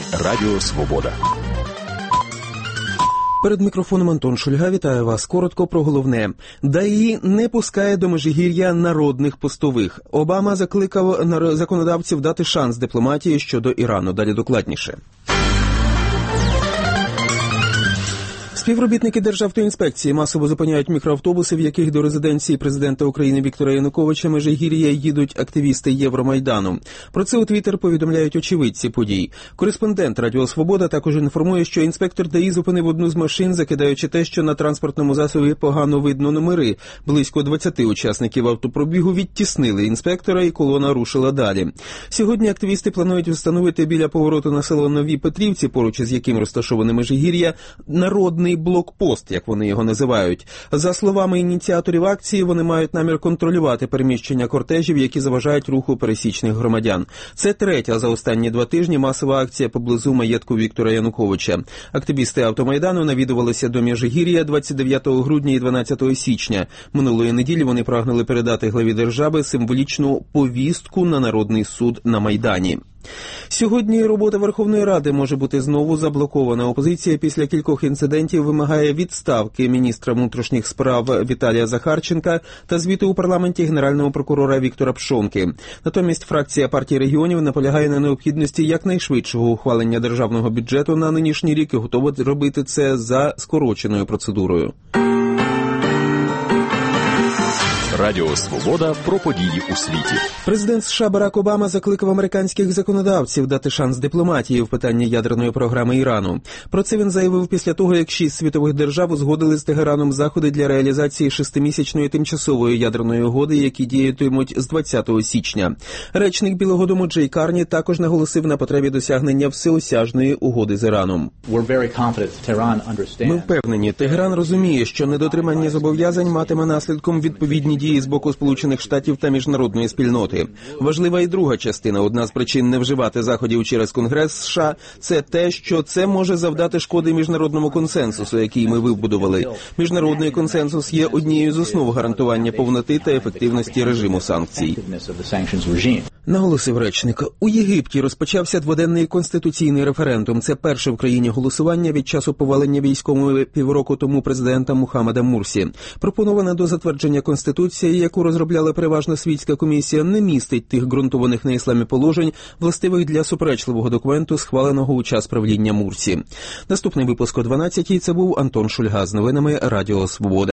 Радіо Свобода. Перед мікрофоном Антон Шульга. Вітаю вас. Коротко про головне. ДАІ не пускає до Межигір'я народних постових. Обама закликав законодавців дати шанс дипломатії щодо Ірану. Далі докладніше. Співробітники Державтоінспекції масово зупиняють мікроавтобуси, в яких до резиденції президента України Віктора Януковича Межигір'я їдуть активісти Євромайдану. Про це у Твіттер повідомляють очевидці подій. Кореспондент Радіо Свобода також інформує, що інспектор ДАІ зупинив одну з машин, закидаючи те, що на транспортному засобі погано видно номери. Близько 20 учасників автопробігу відтіснили інспектора, і колона рушила далі. Сьогодні активісти планують встановити біля повороту на село Нові Петрівці, поруч із яким розташоване Межигір'я, народний блокпост, як вони його називають. За словами ініціаторів акції, вони мають намір контролювати переміщення кортежів, які заважають руху пересічних громадян. Це третя за останні 2 тижні масова акція поблизу маєтку Віктора Януковича. Активісти Автомайдану навідувалися до Межигір'я 29 грудня і 12 січня. Минулої неділі вони прагнули передати главі держави символічну повістку на Народний суд на Майдані. Сьогодні робота Верховної Ради може бути знову заблокована. Опозиція після кількох інцидентів вимагає відставки міністра внутрішніх справ Віталія Захарченка та звіту у парламенті генерального прокурора Віктора Пшонки. Натомість фракція партії регіонів наполягає на необхідності якнайшвидшого ухвалення державного бюджету на нинішній рік і готова робити це за скороченою процедурою. Радіо Свобода про події у світі. Президент США Барак Обама закликав американських законодавців дати шанс дипломатії в питанні ядерної програми Ірану. Про це він заявив після того, як 6 світових держав узгодили з Тегераном заходи для реалізації 6-місячної тимчасової ядерної угоди, які діятимуть з 20 січня. Речник Білого дому Джей Карні також наголосив на потребі досягнення всеосяжної угоди з Іраном. Ми впевнені, Тегеран розуміє, що недотримання зобов'язань матиме наслідком відповідні дії з боку Сполучених Штатів та міжнародної спільноти. Важлива і друга частина. Одна з причин не вживати заходів через Конгрес США – це те, що це може завдати шкоди міжнародному консенсусу, який ми вибудували. Міжнародний консенсус є однією з основ гарантування повноти та ефективності режиму санкцій. Наголосив речник. У Єгипті розпочався 2-денний конституційний референдум. Це перше в країні голосування від часу повалення військовими півроку тому президента Мухаммеда Мурсі. Пропонована до затвердження Конституція, яку розробляла переважно світська комісія, не містить тих ґрунтованих на ісламі положень, властивих для суперечливого документу, схваленого у час правління Мурсі. Наступний випуск о 12-й. Це був Антон Шульга з новинами Радіо Свобода.